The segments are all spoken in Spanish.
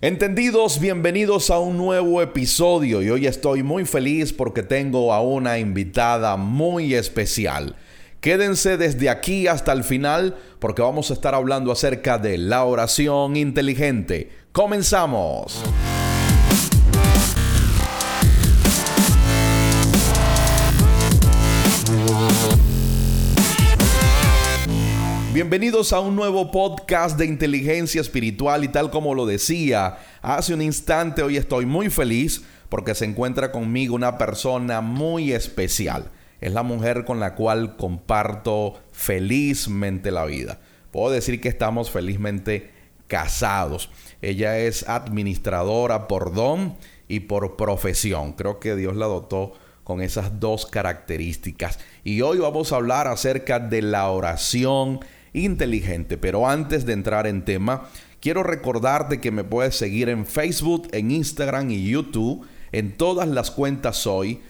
Entendidos, bienvenidos a un nuevo episodio y hoy estoy muy feliz porque tengo a una invitada muy especial. Quédense desde aquí hasta el final porque vamos a estar hablando acerca de la oración inteligente. ¡Comenzamos! Bienvenidos a un nuevo podcast de inteligencia espiritual y tal como lo decía hace un instante, hoy estoy muy feliz porque se encuentra conmigo una persona muy especial. Es la mujer con la cual comparto felizmente la vida. Puedo decir que estamos felizmente casados. Ella es administradora por don y por profesión. Creo que Dios la dotó con esas dos características. Y hoy vamos a hablar acerca de la oración inteligente. Pero antes de entrar en tema, quiero recordarte que me puedes seguir en Facebook, en Instagram y YouTube. En todas las cuentas soy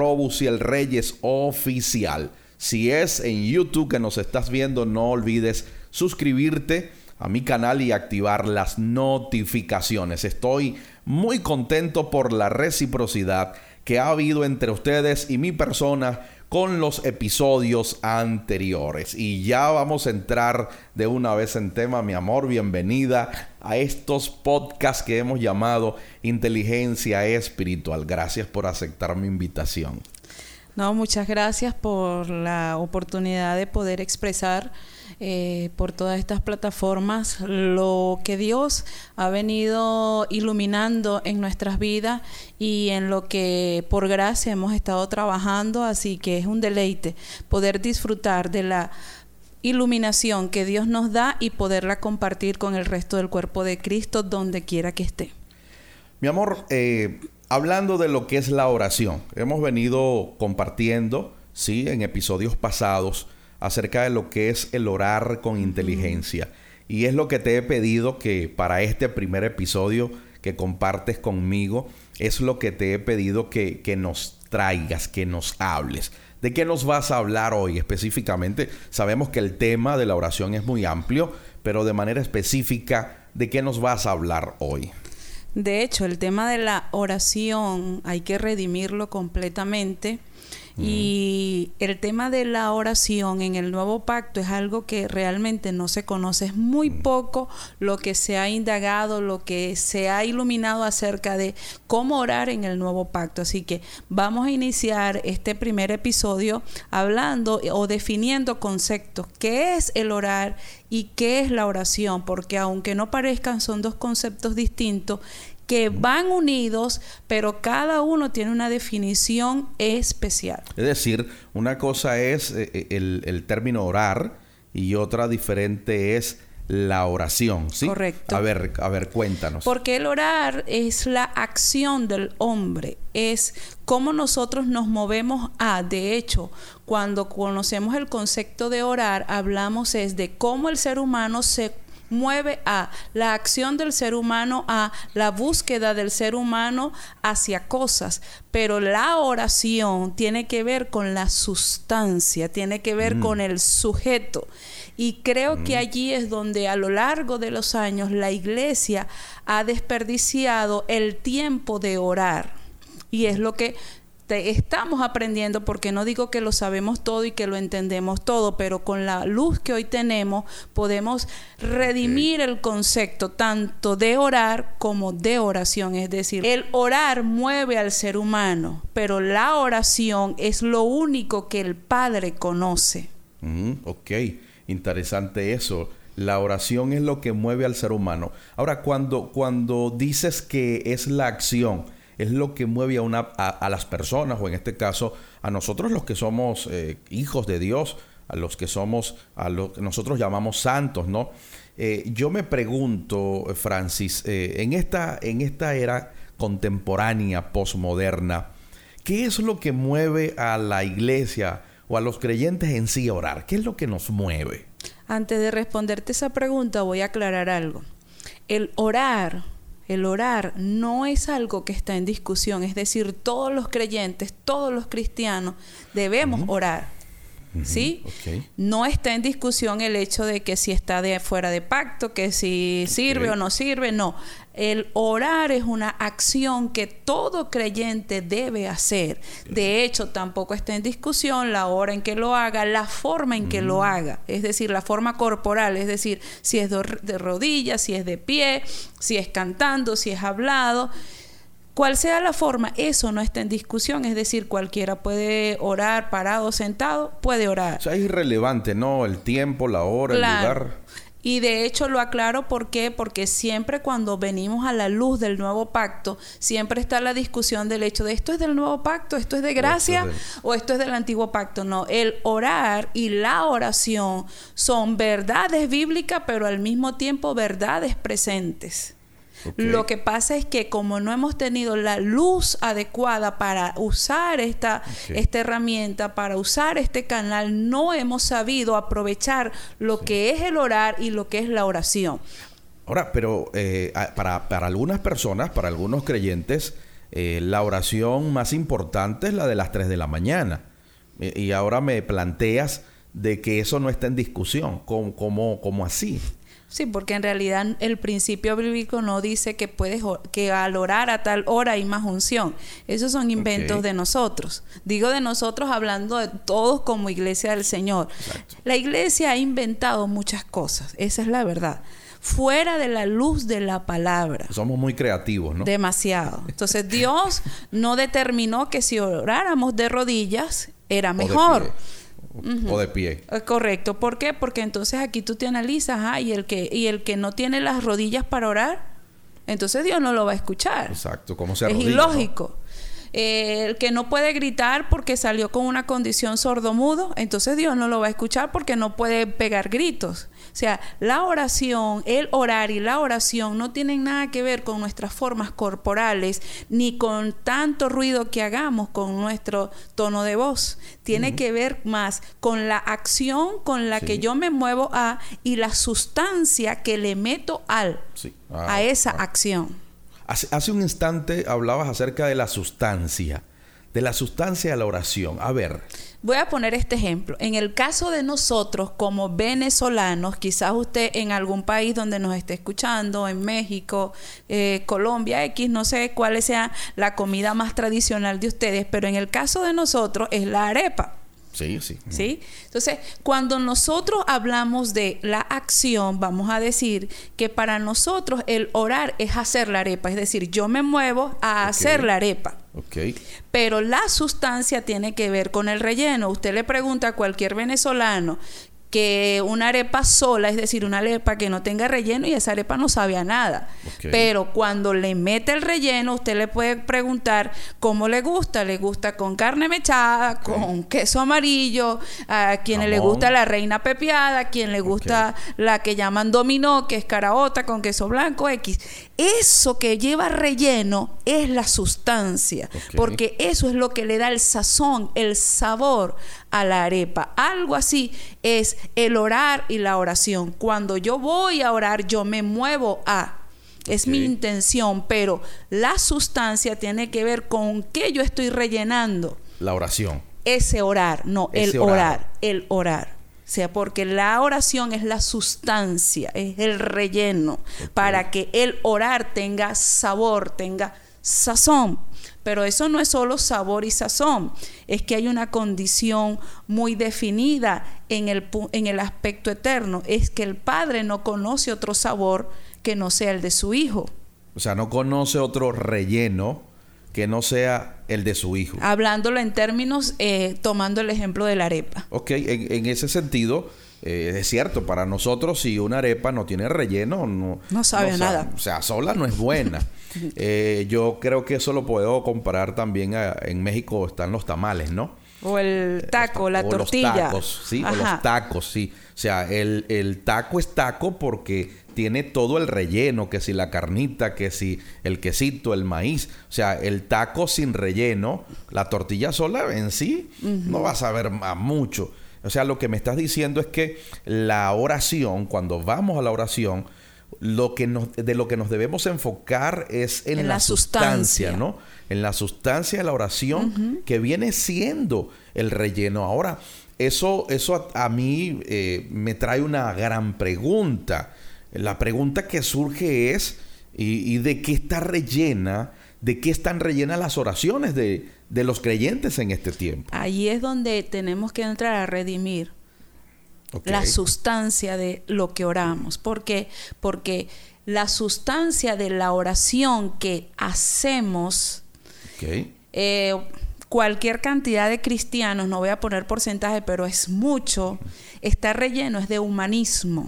@UcielReyesOficial. Si es en YouTube que nos estás viendo, no olvides suscribirte a mi canal y activar las notificaciones. Estoy muy contento por la reciprocidad que ha habido entre ustedes y mi persona con los episodios anteriores. Y ya vamos a entrar de una vez en tema, mi amor. Bienvenida a estos podcasts que hemos llamado Inteligencia Espiritual. Gracias por aceptar mi invitación. No, muchas gracias por la oportunidad de poder expresar por todas estas plataformas lo que Dios ha venido iluminando en nuestras vidas y en lo que por gracia hemos estado trabajando, así que es un deleite poder disfrutar de la iluminación que Dios nos da y poderla compartir con el resto del cuerpo de Cristo donde quiera que esté. Mi amor, hablando de lo que es la oración, hemos venido compartiendo, sí, en episodios pasados acerca de lo que es el orar con inteligencia. Y es lo que te he pedido que para este primer episodio que compartes conmigo, es lo que te he pedido que nos traigas, que nos hables. ¿De qué nos vas a hablar hoy específicamente? Sabemos que el tema de la oración es muy amplio, pero de manera específica, ¿de qué nos vas a hablar hoy? De hecho, el tema de la oración hay que redimirlo completamente. Y el tema de la oración en el nuevo pacto es algo que realmente no se conoce. Es muy poco lo que se ha indagado, lo que se ha iluminado acerca de cómo orar en el nuevo pacto. Así que vamos a iniciar este primer episodio hablando o definiendo conceptos. ¿Qué es el orar y qué es la oración? Porque aunque no parezcan, son dos conceptos distintos que van unidos, pero cada uno tiene una definición especial. Es decir, una cosa es el término orar y otra diferente es la oración, ¿sí? Correcto. A ver, cuéntanos. Porque el orar es la acción del hombre, es cómo nosotros nos movemos de hecho, cuando conocemos el concepto de orar, hablamos es de cómo el ser humano se mueve a la acción del ser humano, a la búsqueda del ser humano hacia cosas. Pero la oración tiene que ver con la sustancia, tiene que ver con el sujeto. Y creo que allí es donde a lo largo de los años la iglesia ha desperdiciado el tiempo de orar. Y es lo que estamos aprendiendo, porque no digo que lo sabemos todo y que lo entendemos todo, pero con la luz que hoy tenemos podemos redimir el concepto tanto de orar como de oración. Es decir, el orar mueve al ser humano, pero la oración es lo único que el Padre conoce. Ok, interesante eso. La oración es lo que mueve al ser humano. Ahora, cuando dices que es la acción, es lo que mueve a las personas, o en este caso a nosotros los que somos hijos de Dios, a los que nosotros llamamos santos, ¿no? Yo me pregunto, Francis, en esta era contemporánea, posmoderna, ¿qué es lo que mueve a la iglesia o a los creyentes en sí a orar? ¿Qué es lo que nos mueve? Antes de responderte esa pregunta, voy a aclarar algo. El orar no es algo que está en discusión. Es decir, todos los creyentes, todos los cristianos debemos orar. ¿Sí? Okay. No está en discusión el hecho de que si está fuera de pacto, que si sirve o no sirve, no. El orar es una acción que todo creyente debe hacer. De hecho, tampoco está en discusión la hora en que lo haga, la forma en que lo haga. Es decir, la forma corporal. Es decir, si es de rodillas, si es de pie, si es cantando, si es hablado. Cual sea la forma, eso no está en discusión. Es decir, cualquiera puede orar parado, sentado, puede orar. O sea, es irrelevante, ¿no? El tiempo, la hora, Claro. el lugar. Y de hecho lo aclaro, ¿por qué? Porque siempre cuando venimos a la luz del nuevo pacto, siempre está la discusión del hecho de esto es del nuevo pacto, esto es de gracia o esto es del antiguo pacto. No, el orar y la oración son verdades bíblicas, pero al mismo tiempo verdades presentes. Okay. Lo que pasa es que como no hemos tenido la luz adecuada para usar esta herramienta, para usar este canal, no hemos sabido aprovechar lo que es el orar y lo que es la oración. Ahora, pero para algunas personas, para algunos creyentes, la oración más importante es la de las 3 de la mañana. Y ahora me planteas de que eso no está en discusión. ¿Cómo así? Sí, porque en realidad el principio bíblico no dice que al orar a tal hora hay más unción. Esos son inventos de nosotros. Digo de nosotros hablando de todos como iglesia del Señor. Exacto. La iglesia ha inventado muchas cosas. Esa es la verdad. Fuera de la luz de la palabra. Somos muy creativos, ¿no? Demasiado. Entonces Dios no determinó que si oráramos de rodillas era mejor. O de pie. Correcto. ¿Por qué? Porque entonces aquí tú te analizas, y el que no tiene las rodillas para orar, entonces Dios no lo va a escuchar. Exacto. ¿Cómo se Es arrodilla, ilógico. ¿no? El que no puede gritar porque salió con una condición sordomudo, entonces Dios no lo va a escuchar porque no puede pegar gritos. O sea, la oración, el orar y la oración no tienen nada que ver con nuestras formas corporales ni con tanto ruido que hagamos con nuestro tono de voz. Tiene que ver más con la acción con la que yo me muevo y la sustancia que le meto a esa acción. Hace un instante hablabas acerca de la sustancia de la oración. A ver. Voy a poner este ejemplo. En el caso de nosotros como venezolanos, quizás usted en algún país donde nos esté escuchando, en México, Colombia, no sé cuál sea la comida más tradicional de ustedes, pero en el caso de nosotros es la arepa. Sí. ¿Sí? Entonces, cuando nosotros hablamos de la acción, vamos a decir que para nosotros el orar es hacer la arepa. Es decir, yo me muevo a hacer la arepa. Pero la sustancia tiene que ver con el relleno. Usted le pregunta a cualquier venezolano que una arepa sola, es decir, una arepa que no tenga relleno, y esa arepa no sabe a nada. Pero cuando le mete el relleno, usted le puede preguntar cómo le gusta. ¿Le gusta con carne mechada, con queso amarillo? A quienes le gusta la reina pepiada, a quien le gusta la que llaman dominó, que es caraota con queso blanco, X. Eso que lleva relleno es la sustancia, porque eso es lo que le da el sazón, el sabor a la arepa. Algo así es el orar y la oración. Cuando yo voy a orar, yo me muevo es mi intención, pero la sustancia tiene que ver con qué yo estoy rellenando. La oración. Ese orar, no, el orar. O sea, porque la oración es la sustancia, es el relleno, para que el orar tenga sabor, tenga sazón. Pero eso no es solo sabor y sazón, es que hay una condición muy definida en el aspecto eterno. Es que el Padre no conoce otro sabor que no sea el de su Hijo. O sea, no conoce otro relleno que no sea el de su Hijo. Hablándolo en términos, tomando el ejemplo de la arepa. En ese sentido, es cierto, para nosotros si una arepa no tiene relleno, no sabe a nada. O sea, sola no es buena. Yo creo que eso lo puedo comparar también en México están los tamales, ¿no? O el taco, la tortilla. Los tacos, sí. O los tacos, sí. O sea, el taco es taco porque tiene todo el relleno, que si la carnita, que si el quesito, el maíz. O sea, el taco sin relleno, la tortilla sola en sí, no va a saber a mucho. O sea, lo que me estás diciendo es que la oración, cuando vamos a la oración, de lo que nos debemos enfocar es en la sustancia, ¿no? En la sustancia de la oración, que viene siendo el relleno. Ahora, eso a mí me trae una gran pregunta. La pregunta que surge es, y de qué está rellena, de qué están rellenas las oraciones de los creyentes en este tiempo. Ahí es donde tenemos que entrar a redimir la sustancia de lo que oramos. ¿Por qué? Porque la sustancia de la oración que hacemos, cualquier cantidad de cristianos, no voy a poner porcentaje, pero es mucho, está relleno, es de humanismo.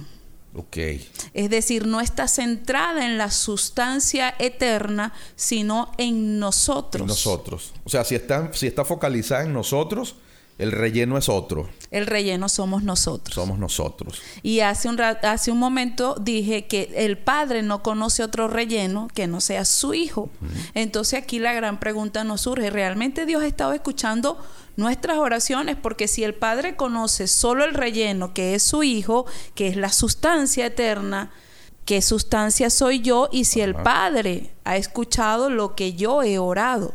Es decir, no está centrada en la sustancia eterna, sino en nosotros. En nosotros. O sea, si está focalizada en nosotros, el relleno es otro. El relleno somos nosotros. Somos nosotros. Y hace un momento dije que el Padre no conoce otro relleno que no sea su Hijo. Entonces aquí la gran pregunta nos surge: ¿realmente Dios ha estado escuchando nuestras oraciones? Porque si el Padre conoce solo el relleno que es su Hijo, que es la sustancia eterna, ¿qué sustancia soy yo? Y si el Padre ha escuchado lo que yo he orado.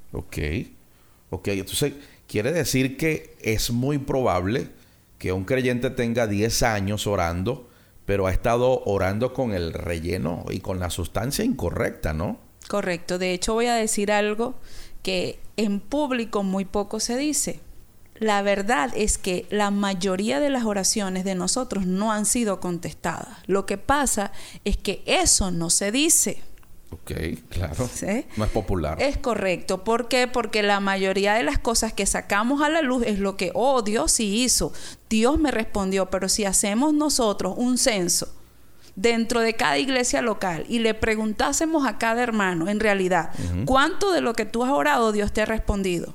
Entonces quiere decir que es muy probable que un creyente tenga 10 años orando, pero ha estado orando con el relleno y con la sustancia incorrecta, ¿no? Correcto. De hecho, voy a decir algo que en público muy poco se dice. La verdad es que la mayoría de las oraciones de nosotros no han sido contestadas. Lo que pasa es que eso no se dice. Claro. ¿Sí? No es popular. Es correcto. ¿Por qué? Porque la mayoría de las cosas que sacamos a la luz es lo que, Dios sí hizo. Dios me respondió. Pero si hacemos nosotros un censo dentro de cada iglesia local y le preguntásemos a cada hermano, en realidad, ¿cuánto de lo que tú has orado Dios te ha respondido?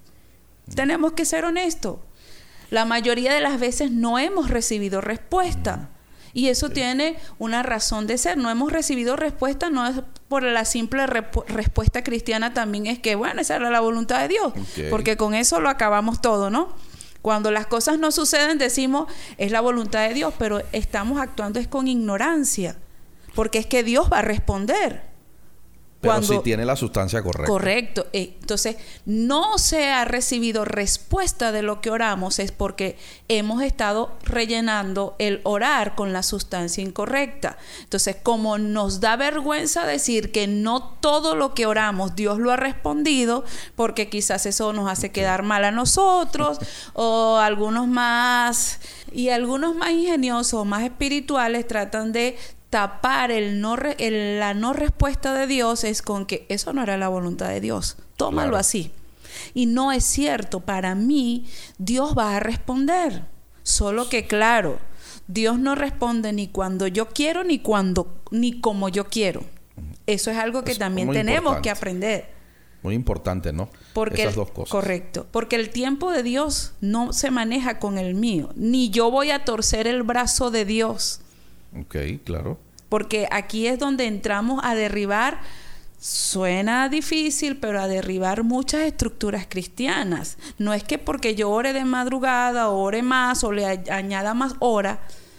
Tenemos que ser honestos. La mayoría de las veces no hemos recibido respuesta. Y eso tiene una razón de ser. No hemos recibido respuesta, no es por la simple respuesta cristiana, también es que, bueno, esa era la voluntad de Dios. Porque con eso lo acabamos todo, ¿no? Cuando las cosas no suceden decimos, es la voluntad de Dios, pero estamos actuando es con ignorancia. Porque es que Dios va a responder. Pero si tiene la sustancia correcta. Correcto. Entonces, no se ha recibido respuesta de lo que oramos, es porque hemos estado rellenando el orar con la sustancia incorrecta. Entonces, como nos da vergüenza decir que no todo lo que oramos Dios lo ha respondido, porque quizás eso nos hace quedar mal a nosotros, o algunos más ingeniosos, más espirituales, tratan de tapar la no respuesta de Dios es con que eso no era la voluntad de Dios. Tómalo así. Y no es cierto. Para mí, Dios va a responder. Solo que, claro, Dios no responde ni cuando yo quiero ni como yo quiero. Eso es algo que también tenemos que aprender. Muy importante, ¿no? Esas dos cosas. Correcto. Porque el tiempo de Dios no se maneja con el mío. Ni yo voy a torcer el brazo de Dios. Claro. Porque aquí es donde entramos a derribar, suena difícil, pero a derribar muchas estructuras cristianas. No es que porque yo ore de madrugada o ore más o le añada más horas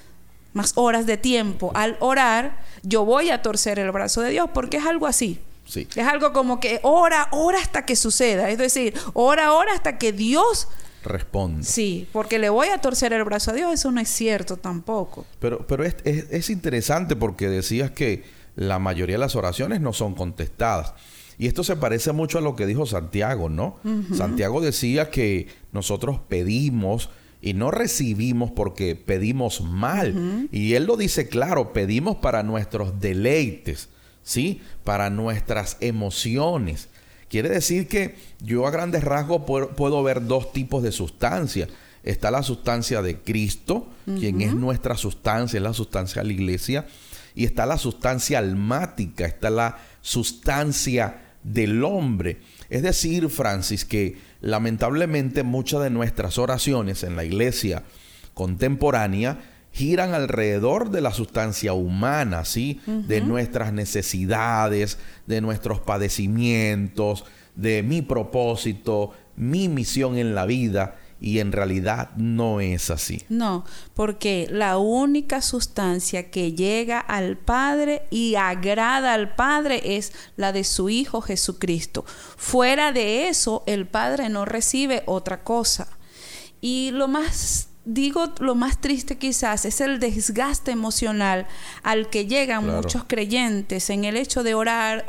de tiempo al orar, yo voy a torcer el brazo de Dios, porque es algo así. Sí. Es algo como que ora hasta que suceda. Es decir, ora hasta que Dios responde. Sí, porque le voy a torcer el brazo a Dios. Eso no es cierto tampoco. Pero es interesante porque decías que la mayoría de las oraciones no son contestadas. Y esto se parece mucho a lo que dijo Santiago, ¿no? Santiago decía que nosotros pedimos y no recibimos porque pedimos mal. Y él lo dice claro, pedimos para nuestros deleites, ¿sí? Para nuestras emociones. Quiere decir que yo a grandes rasgos puedo ver dos tipos de sustancia. Está la sustancia de Cristo, quien es nuestra sustancia, es la sustancia de la iglesia. Y está la sustancia almática, está la sustancia del hombre. Es decir, Francis, que lamentablemente muchas de nuestras oraciones en la iglesia contemporánea giran alrededor de la sustancia humana, ¿sí? De nuestras necesidades, de nuestros padecimientos, de mi propósito, mi misión en la vida. Y en realidad no es así. No, porque la única sustancia que llega al Padre y agrada al Padre es la de su Hijo Jesucristo. Fuera de eso, el Padre no recibe otra cosa. Y lo más digo, lo más triste quizás es el desgaste emocional al que llegan muchos creyentes en el hecho de orar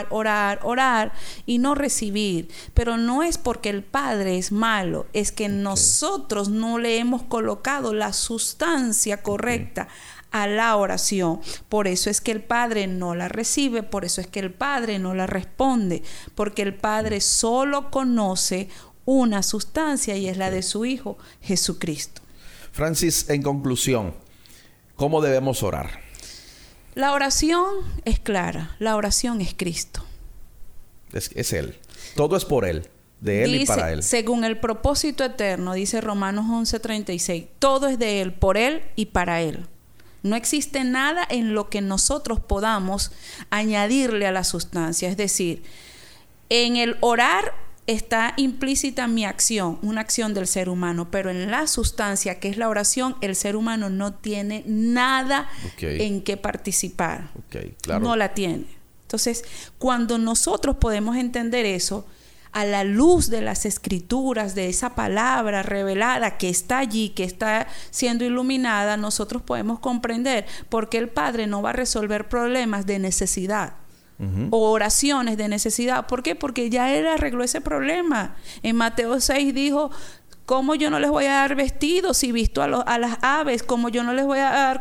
y no recibir. Pero no es porque el Padre es malo, es que nosotros no le hemos colocado la sustancia correcta a la oración. Por eso es que el Padre no la recibe, por eso es que el Padre no la responde, porque el Padre solo conoce una sustancia y es la de su Hijo Jesucristo. Francis, en conclusión, ¿cómo debemos orar? La oración es clara, la oración es Cristo. Es Él. Todo es por Él, de Él y para Él. Según el propósito eterno, dice Romanos 11:36, todo es de Él, por Él y para Él. No existe nada en lo que nosotros podamos añadirle a la sustancia. Es decir, en el orar está implícita mi acción, una acción del ser humano, pero en la sustancia que es la oración, el ser humano no tiene nada en qué participar. Claro. No la tiene. Entonces, cuando nosotros podemos entender eso, a la luz de las escrituras, de esa palabra revelada que está allí, que está siendo iluminada, nosotros podemos comprender por qué el Padre no va a resolver problemas de necesidad. O oraciones de necesidad. ¿Por qué? Porque ya Él arregló ese problema. En Mateo 6 dijo, ¿cómo yo no les voy a dar vestidos si visto a las aves? ¿Cómo yo no les voy a dar,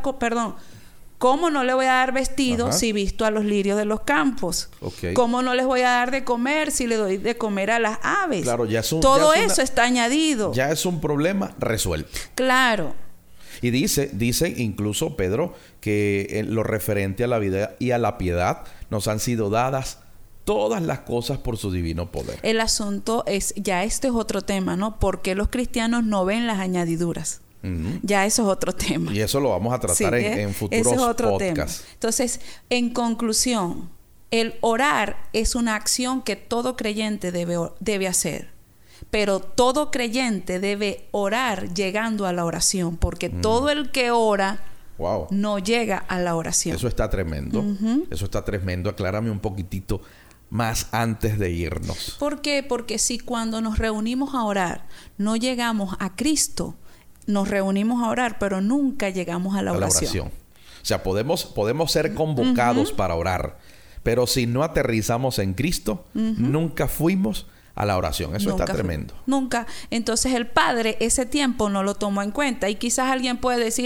¿cómo no le voy a dar vestidos si visto a los lirios de los campos? ¿Cómo no les voy a dar de comer si le doy de comer a las aves? Claro, todo eso está añadido. Ya es un problema resuelto. Claro. Y dice incluso Pedro que en lo referente a la vida y a la piedad nos han sido dadas todas las cosas por su divino poder. El asunto es, ya este es otro tema, ¿no? ¿Por qué los cristianos no ven las añadiduras? Ya eso es otro tema. Y eso lo vamos a tratar en futuros ese es otro podcasts. Tema. Entonces, en conclusión, el orar es una acción que todo creyente debe hacer. Pero todo creyente debe orar llegando a la oración, porque todo el que ora no llega a la oración. Eso está tremendo. Eso está tremendo. Aclárame un poquitito más antes de irnos. ¿Por qué? Porque si cuando nos reunimos a orar no llegamos a Cristo, nos reunimos a orar, pero nunca llegamos a la oración. O sea, podemos ser convocados para orar, pero si no aterrizamos en Cristo, nunca fuimos a la oración. Eso está tremendo. Nunca. Entonces el Padre ese tiempo no lo tomó en cuenta. Y quizás alguien puede decir,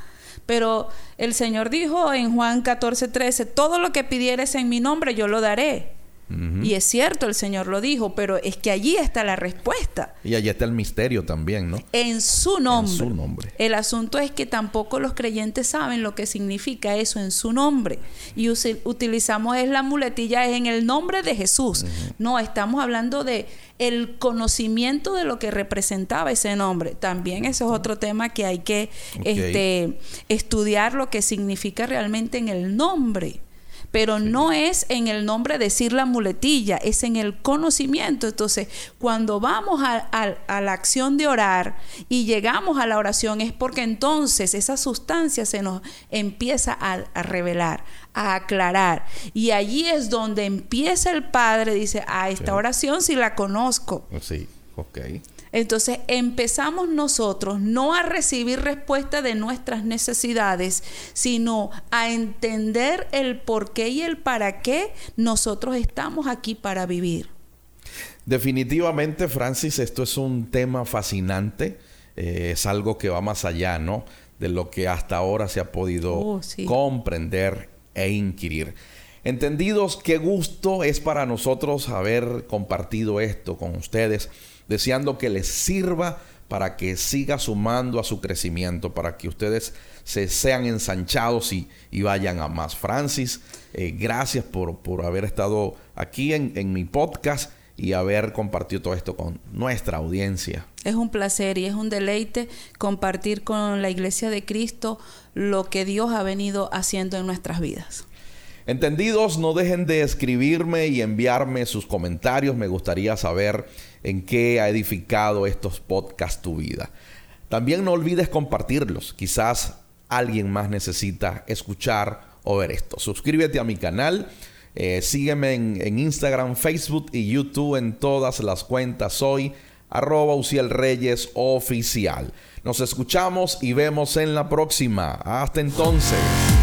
pero el Señor dijo en Juan 14:13, todo lo que pidieres en mi nombre yo lo daré. Y es cierto, el Señor lo dijo, pero es que allí está la respuesta. Y allí está el misterio también, ¿no? En su nombre. En su nombre. El asunto es que tampoco los creyentes saben lo que significa eso, en su nombre. Y utilizamos la muletilla es en el nombre de Jesús. No, estamos hablando de el conocimiento de lo que representaba ese nombre. También ese es otro tema que hay que estudiar, lo que significa realmente en el nombre. Pero no es en el nombre decir la muletilla, es en el conocimiento. Entonces, cuando vamos a la acción de orar y llegamos a la oración, es porque entonces esa sustancia se nos empieza a revelar, a aclarar. Y allí es donde empieza el Padre, dice, esta oración sí la conozco. Sí, ok. Entonces empezamos nosotros no a recibir respuesta de nuestras necesidades, sino a entender el por qué y el para qué nosotros estamos aquí para vivir. Definitivamente, Francis, esto es un tema fascinante. Es algo que va más allá, ¿no?, de lo que hasta ahora se ha podido comprender e inquirir. Entendidos, qué gusto es para nosotros haber compartido esto con ustedes, deseando que les sirva para que siga sumando a su crecimiento, para que ustedes sean ensanchados y vayan a más. Francis, gracias por haber estado aquí en mi podcast y haber compartido todo esto con nuestra audiencia. Es un placer y es un deleite compartir con la Iglesia de Cristo lo que Dios ha venido haciendo en nuestras vidas. Entendidos, no dejen de escribirme y enviarme sus comentarios. Me gustaría saber en qué ha edificado estos podcasts tu vida. También no olvides compartirlos. Quizás alguien más necesita escuchar o ver esto. Suscríbete a mi canal. Sígueme en Instagram, Facebook y YouTube en todas las cuentas. Soy @UcielReyes Oficial. Nos escuchamos y vemos en la próxima. Hasta entonces.